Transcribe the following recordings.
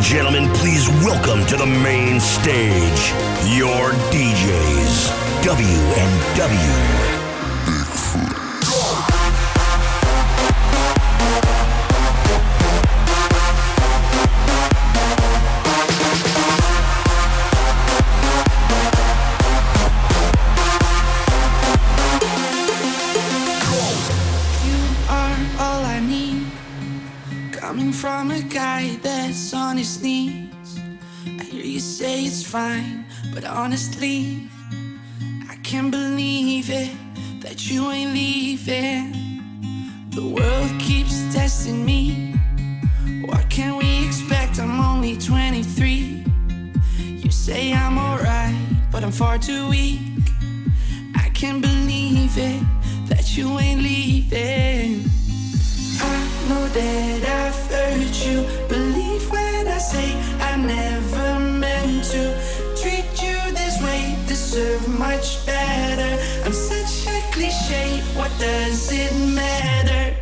gentlemen, please welcome to the main stage your DJs, W&W. Coming from a guy that's on his knees, I hear you say it's fine, but honestly, I can't believe it, that you ain't leaving. The world keeps testing me. What can we expect? I'm only 23. You say I'm alright, but I'm far too weak. I can't believe it, that you ain't leaving. I know that I've hurt you. Believe when I say I never meant to treat you this way. Deserve much better. I'm such a cliche. What does it matter?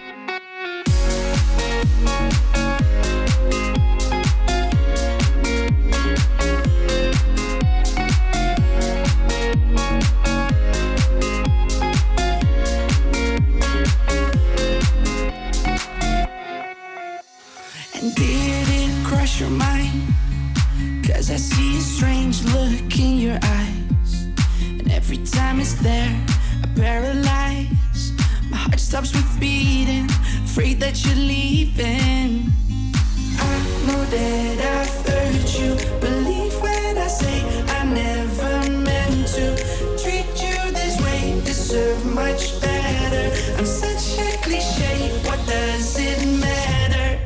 Did it cross your mind? Cause I see a strange look in your eyes, and every time it's there, I paralyze. My heart stops with beating, afraid that you're leaving. I know that I've hurt you. Believe when I say I never meant to treat you this way. Deserve much better. I'm such a cliche. What does it matter?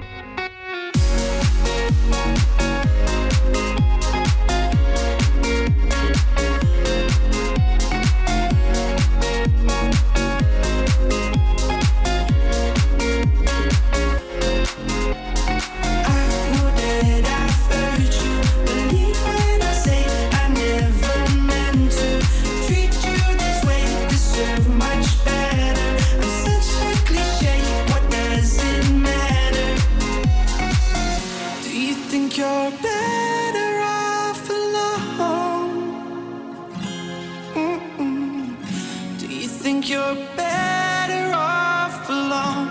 You're better off alone. Do you think you're better off alone?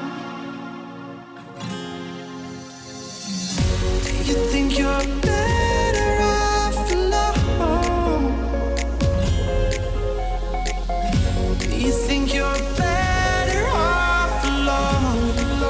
Do you think you're better off alone? Do you think you're better off alone?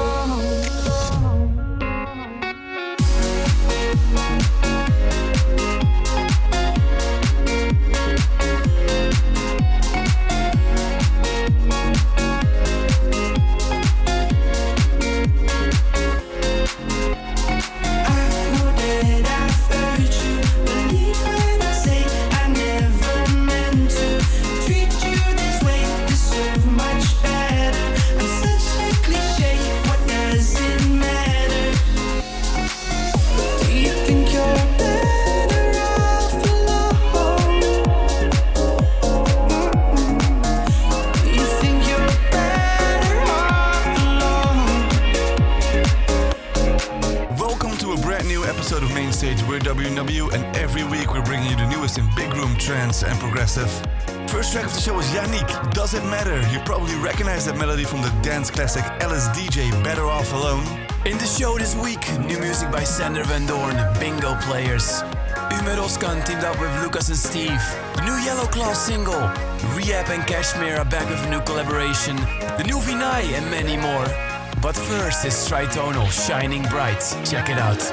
We're W&W, and every week we're bringing you the newest in big room, trance and progressive. First track of the show is Yannick, Does It Matter? You probably recognize that melody from the dance classic LSDJ, Better Off Alone. In the show this week, new music by Sander Van Doorn, Bingo Players. Umer Oskan teamed up with Lucas and Steve. The new Yellow Claw single, Rehab and Kashmir are back with a new collaboration. The new Vinay and many more. But first is Tritonal, Shining Bright. Check it out.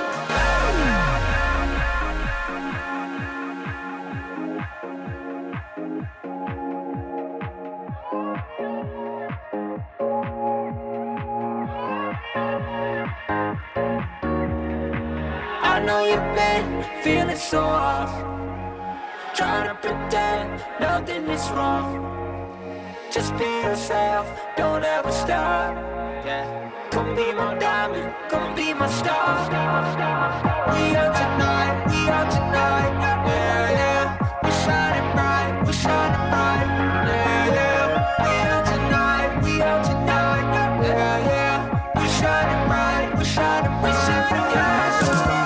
I know you've been feeling so off, trying to pretend nothing is wrong. Just be yourself, don't ever stop. Yeah. Come be my diamond, come be my star. We out tonight, we out tonight. Yeah, yeah. We're shining bright, we're shining bright. Yeah, yeah. We out tonight, we out tonight. Yeah, yeah. We're shining bright, we're shining bright.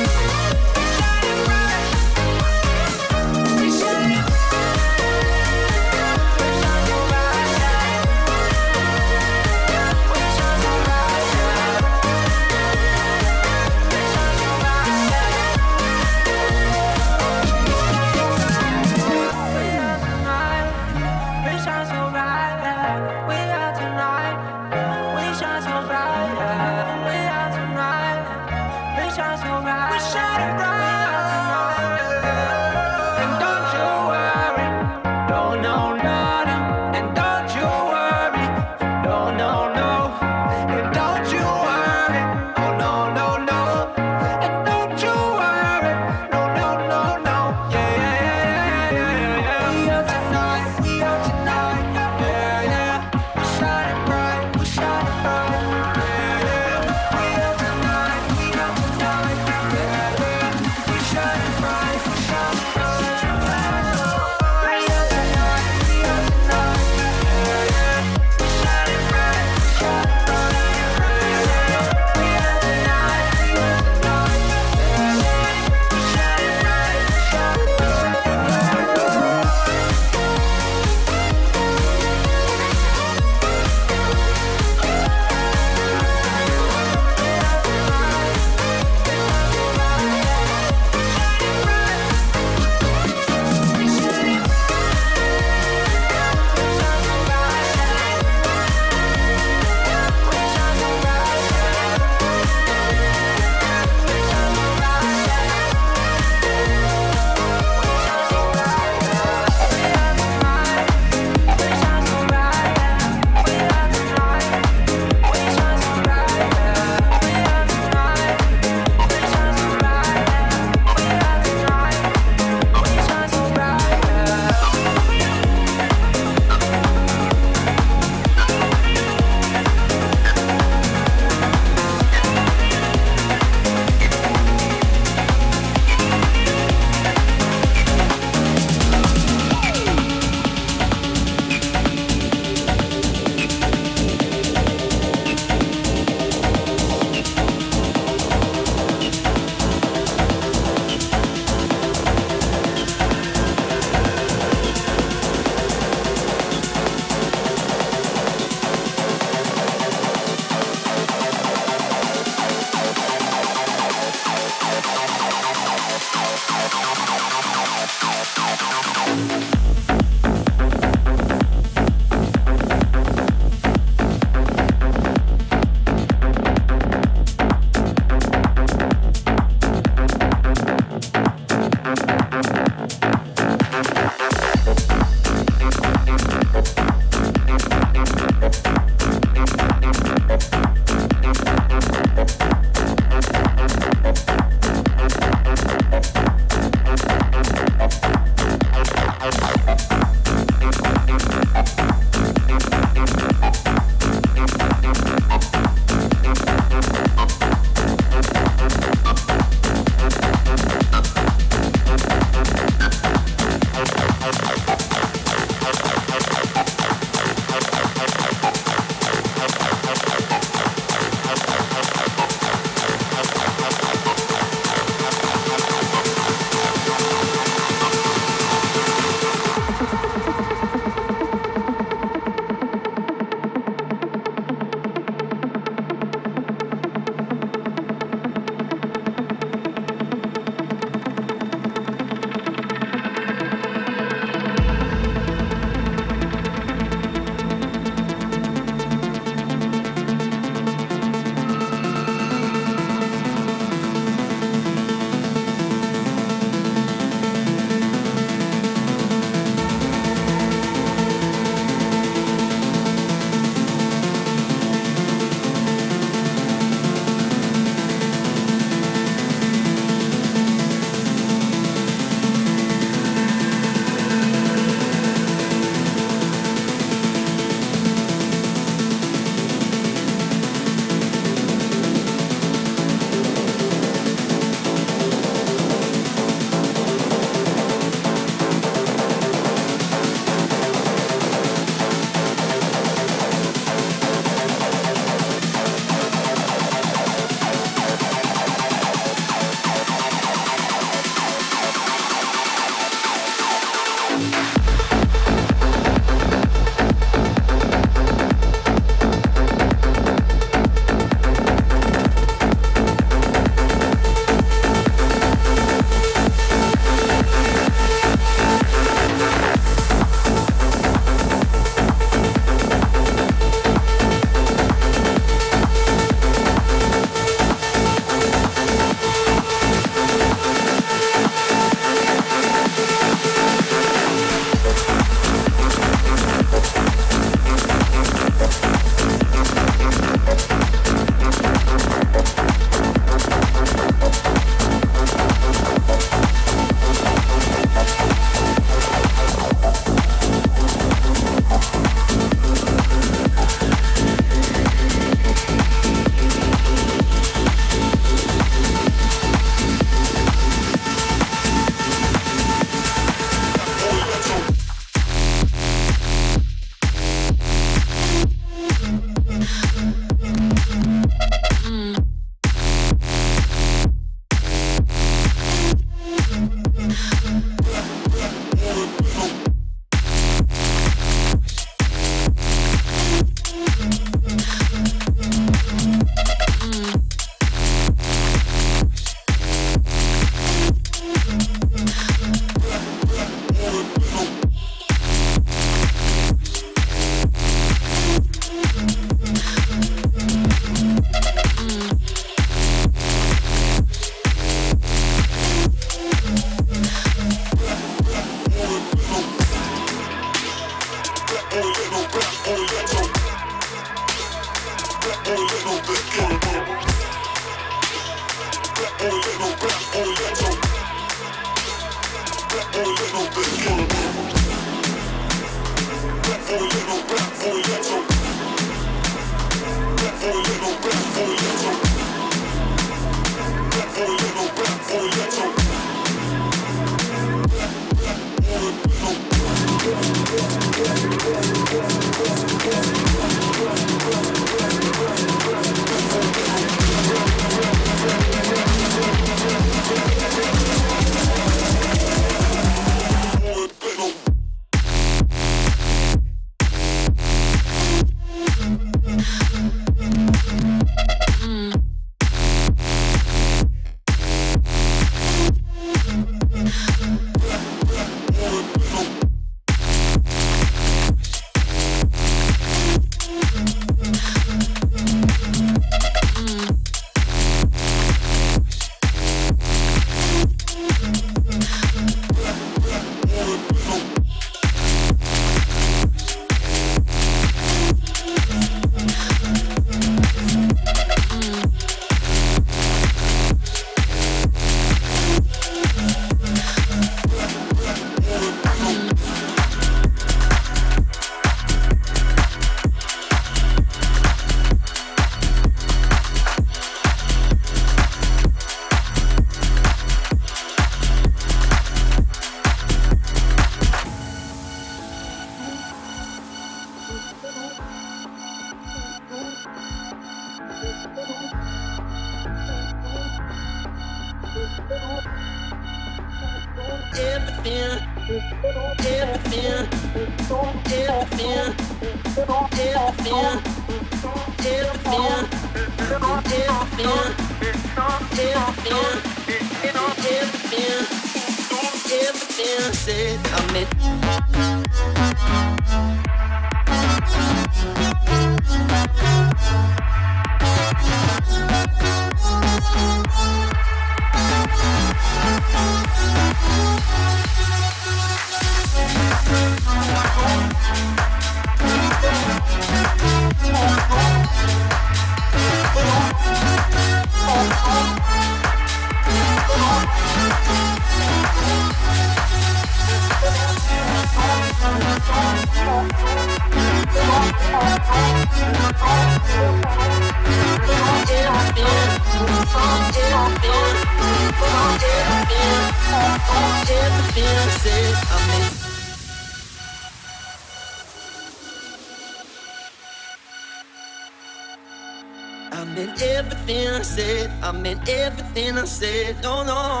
Everything I said, no, no,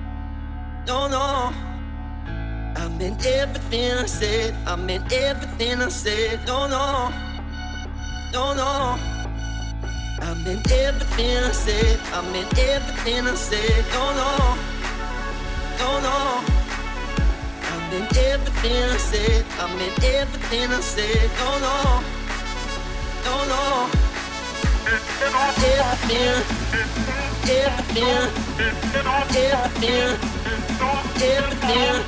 no, no. I meant everything I said. I meant everything I said, no, no, no, no. I meant everything I said. I meant everything I said, no, no, no, no. I meant everything I said. I meant everything I said, no, no, no, no. Everything. Everything, everything, everything, everything,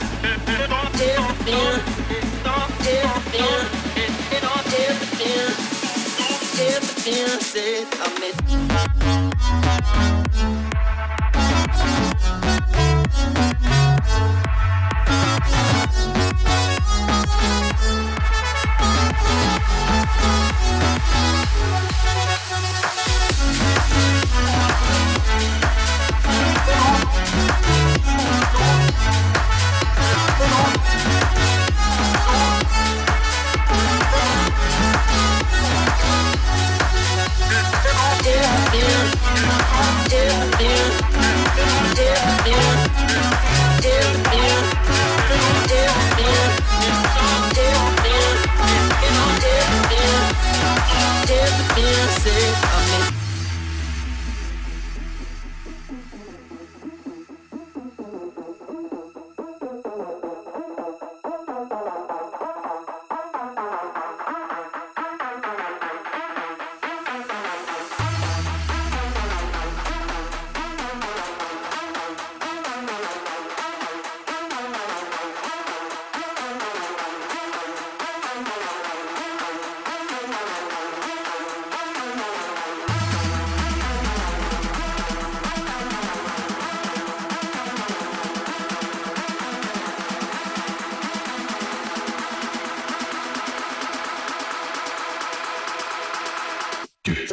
everything I said, I meant.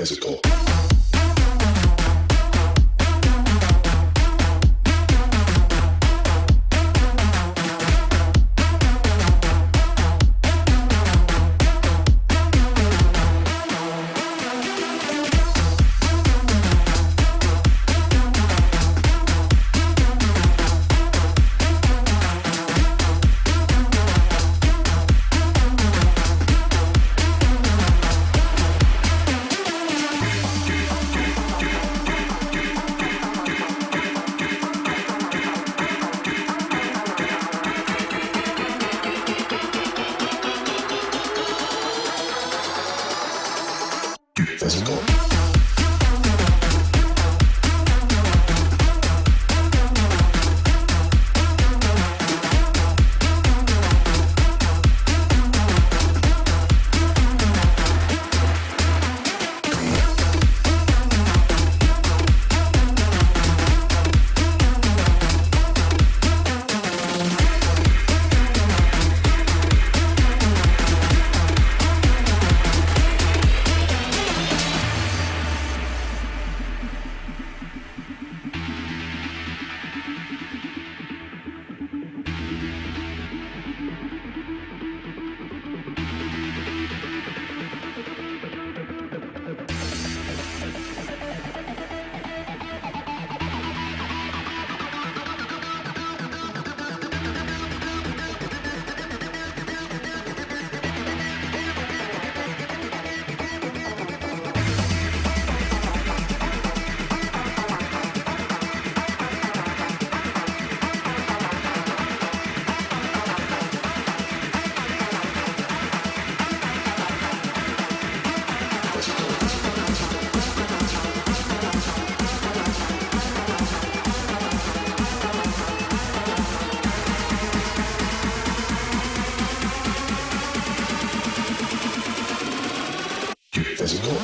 physical. Physical. Physical.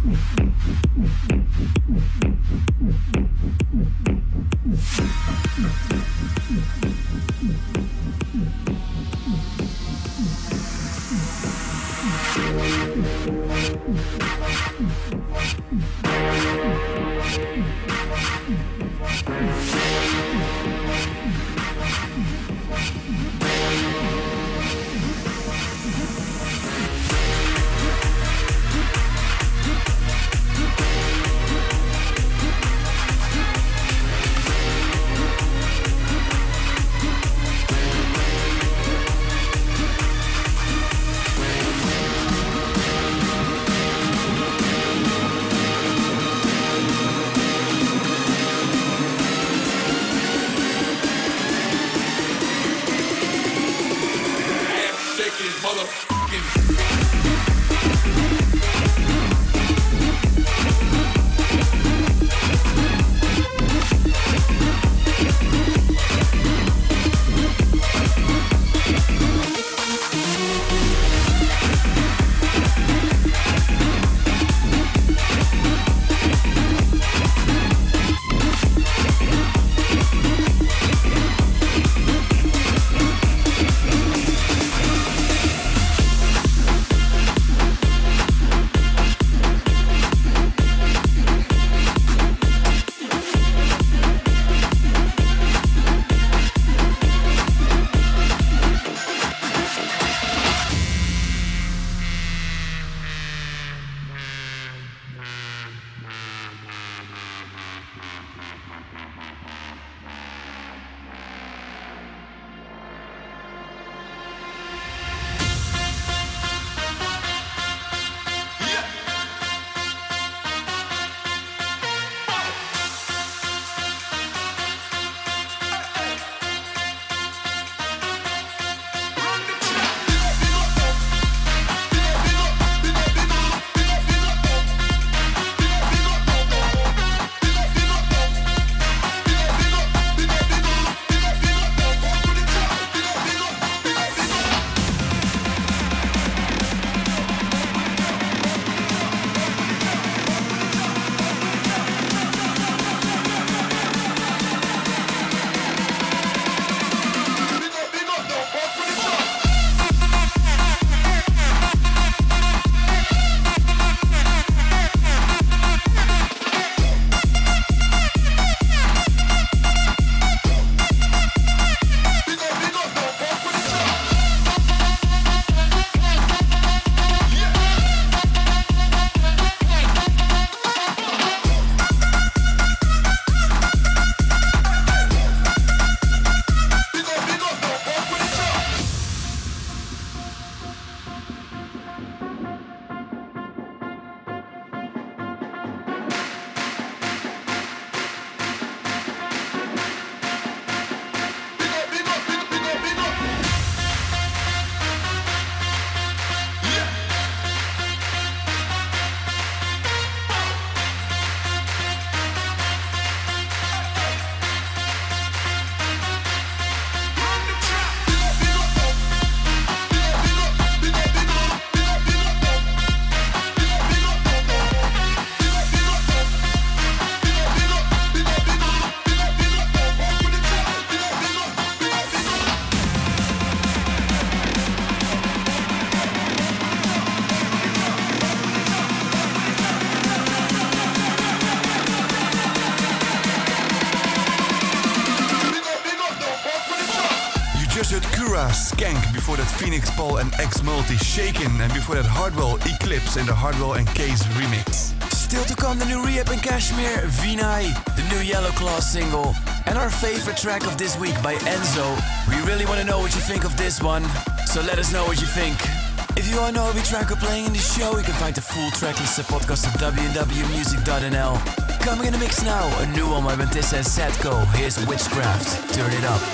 Skank, before that Phoenix Paul and X Multi Shaken, and before that Hardwell Eclipse in the Hardwell and Case remix. Still to come, the new Rehab and Kashmir, Vinay, the new Yellow Claw single, and our favorite track of this week by Enzo. We really want to know what you think of this one, so let us know what you think. If you want to know every track we're playing in the show, you can find the full tracklist at podcast at www.music.nl. Coming in the mix now, a new one by Bentissa and Sadko. Here's Witchcraft, Turn It Up.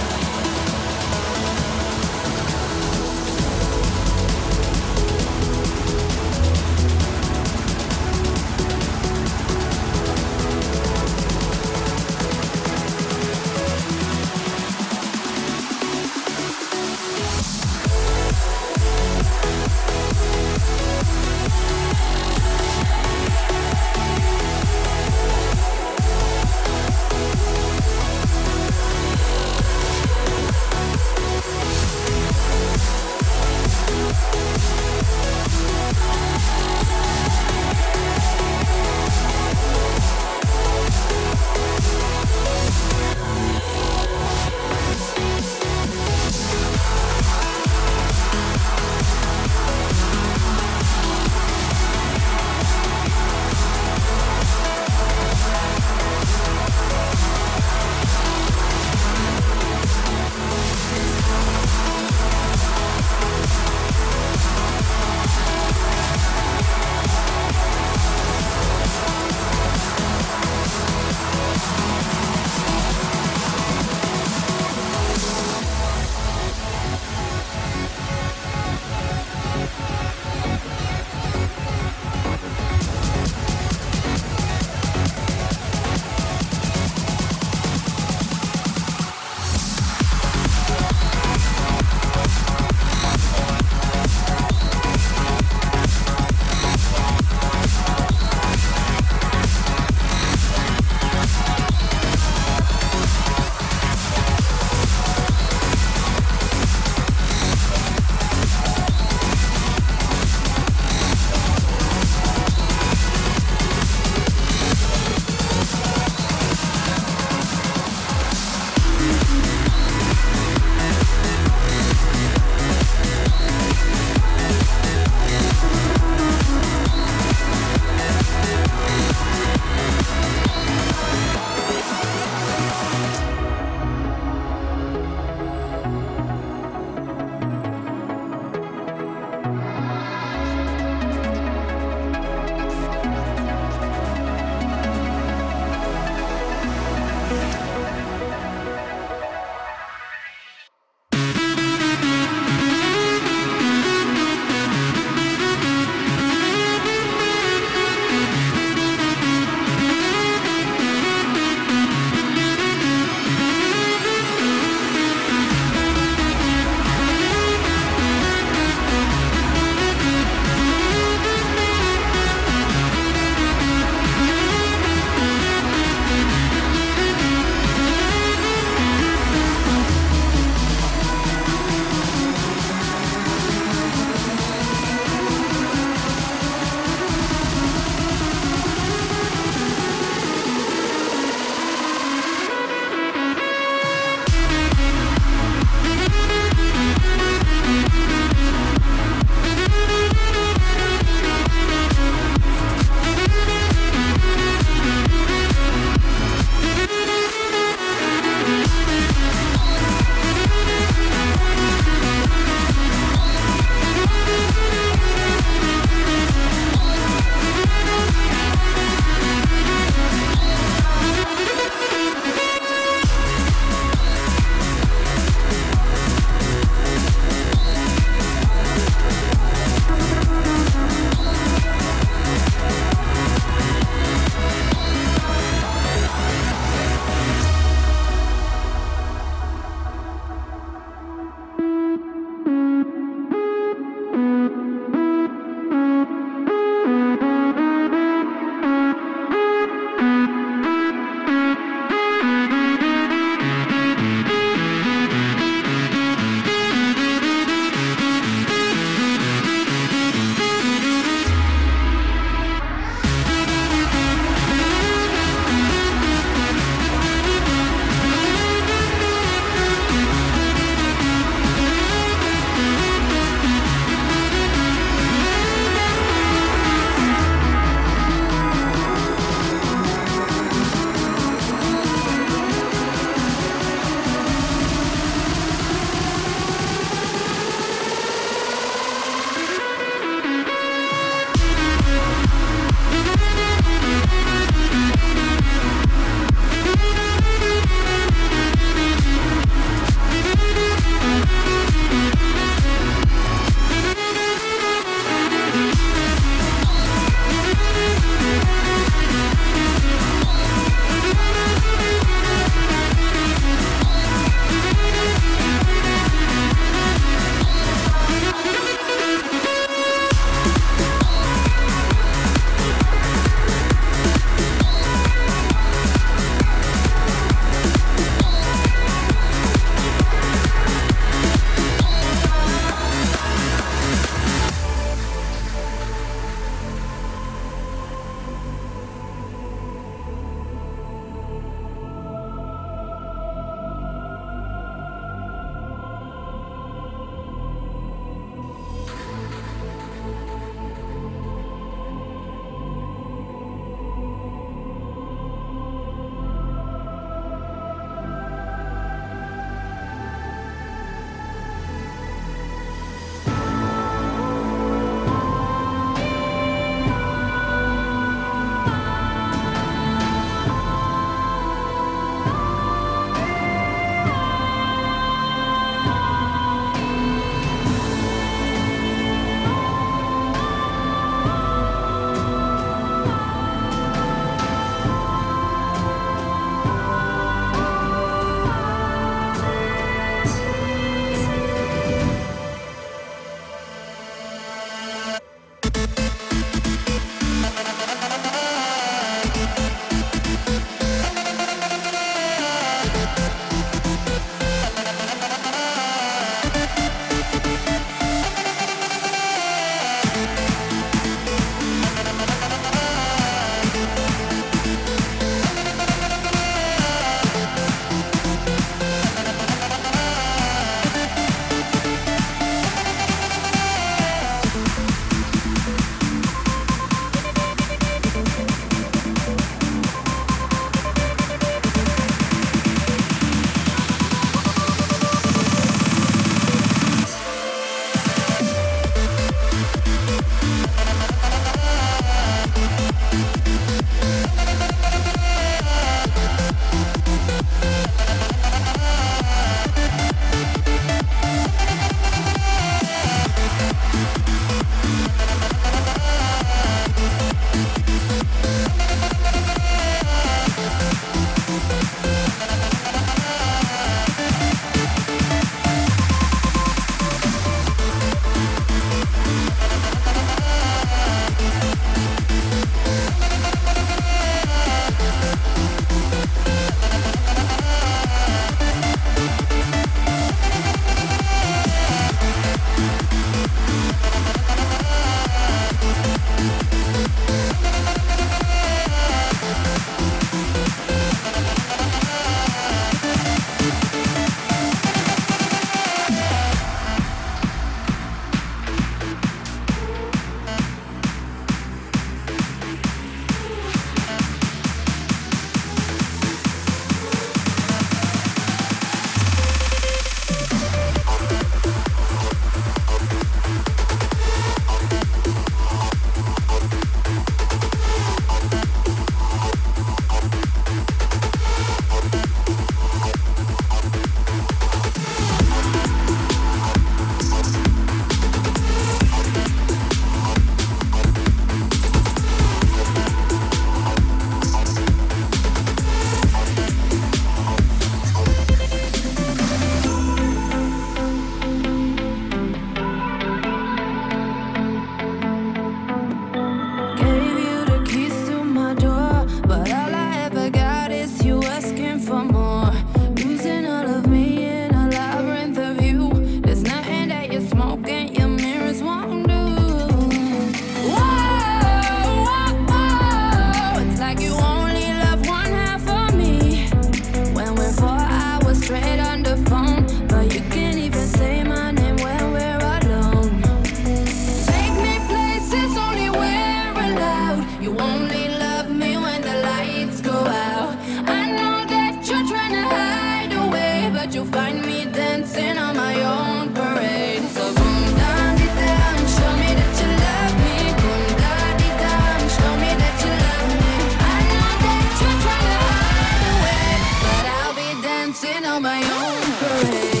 dancing on my own parade.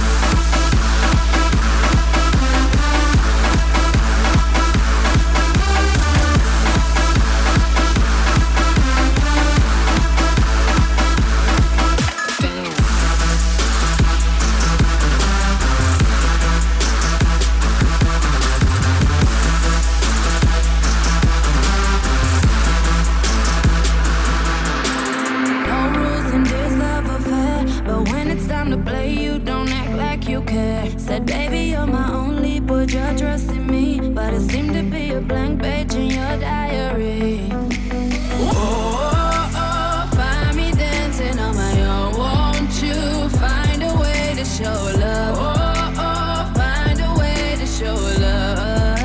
Said, baby, you're my only, put your trust in me. But it seemed to be a blank page in your diary. Oh, find me dancing on my own. Won't you find a way to show love? Oh, find a way to show love.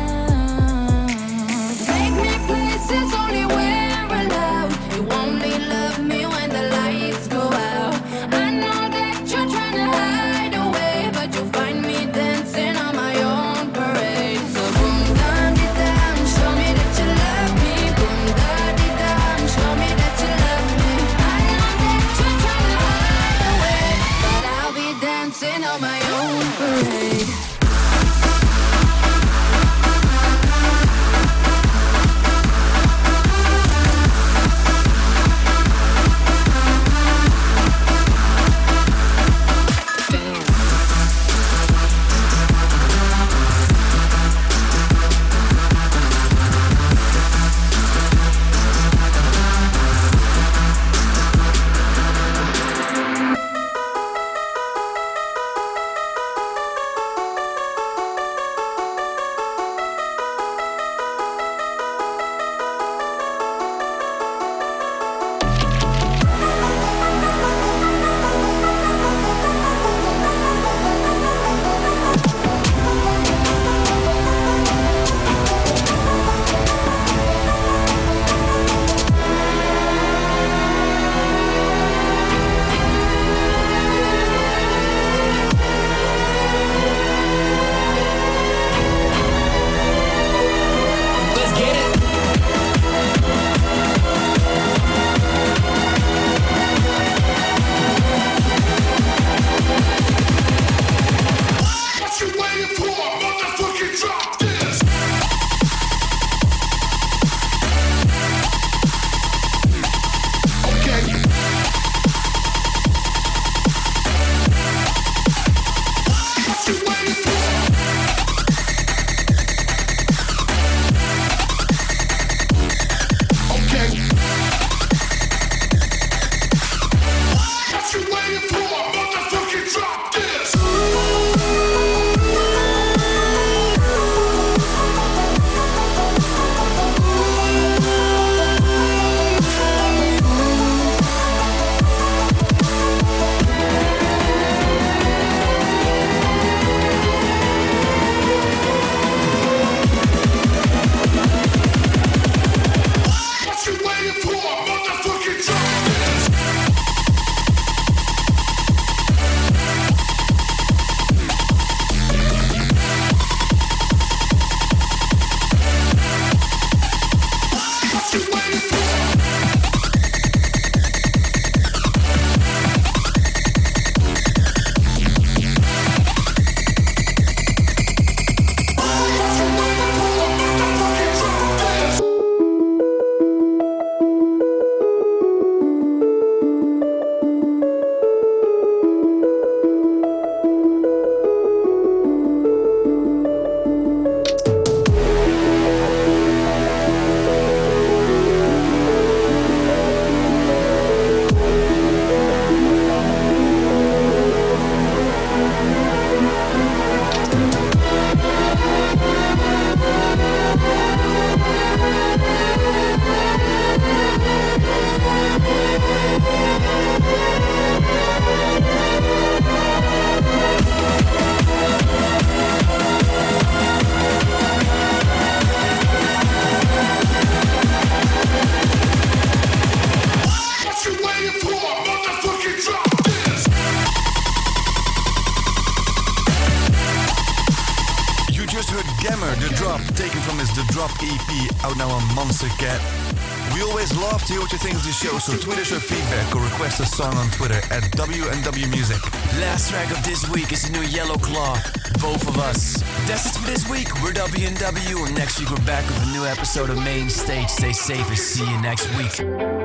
Take me places only where allowed. You only love me when the lights go out. I know that you're trying to hide away, but you'll find me dancing on my own parade. So boom, dum, di, dum, show me that you love me. Boom, da, di, dum, show me that you love me. I know that you're trying to hide away, but I'll be dancing on my own parade. Gammer, The Drop, taken from his The Drop EP, out now on Monster Cat. We always love to hear what you think of the show, so tweet us your feedback or request a song on Twitter at WNW Music. Last track of this week is the new Yellow Claw, Both of Us. That's it for this week. We're WNW, and next week we're back with a new episode of Main Stage. Stay safe and see you next week.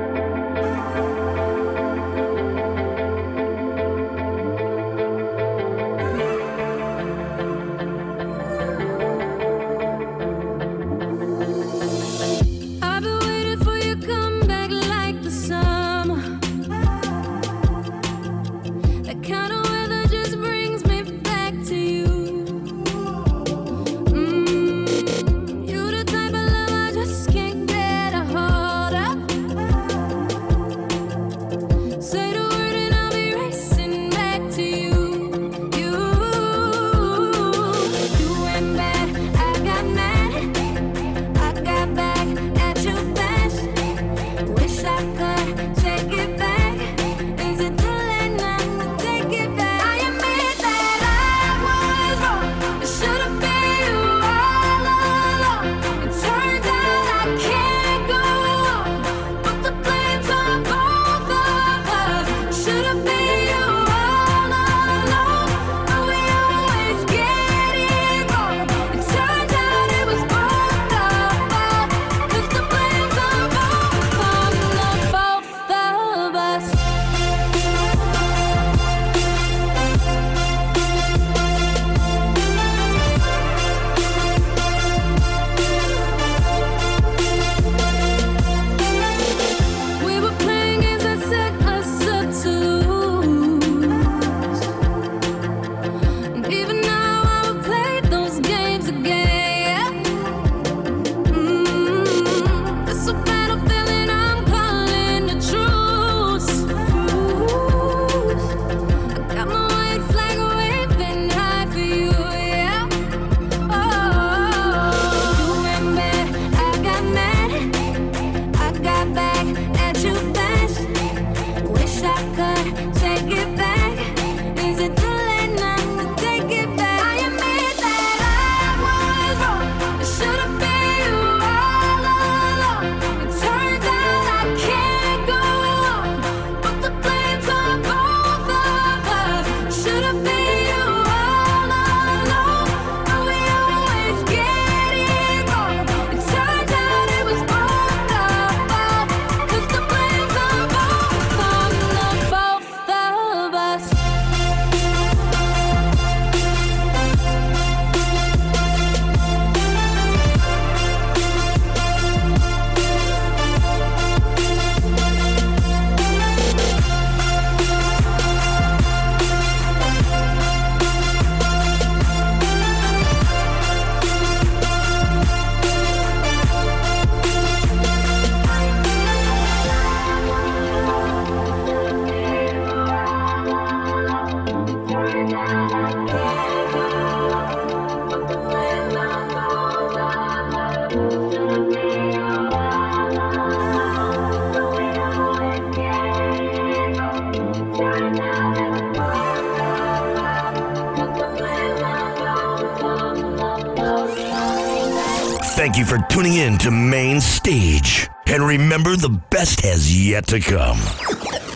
Thank you for tuning in to Main Stage. And remember, the best has yet to come.